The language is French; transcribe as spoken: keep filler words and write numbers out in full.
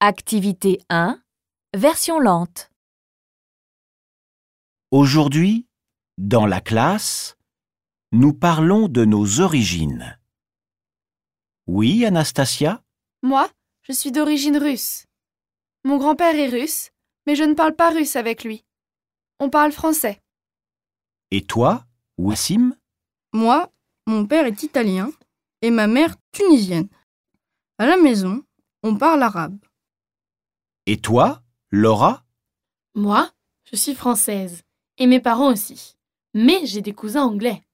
Activité un, version lente. Aujourd'hui, dans la classe, nous parlons de nos origines. Oui, Anastasia? Moi, je suis d'origine russe. Mon grand-père est russe, mais je ne parle pas russe avec lui. On parle français. Et toi, Wassim? Moi, mon père est italien et ma mère tunisienne. À la maison, on parle arabe. Et toi, Laura? Moi, je suis française. Et mes parents aussi. Mais j'ai des cousins anglais.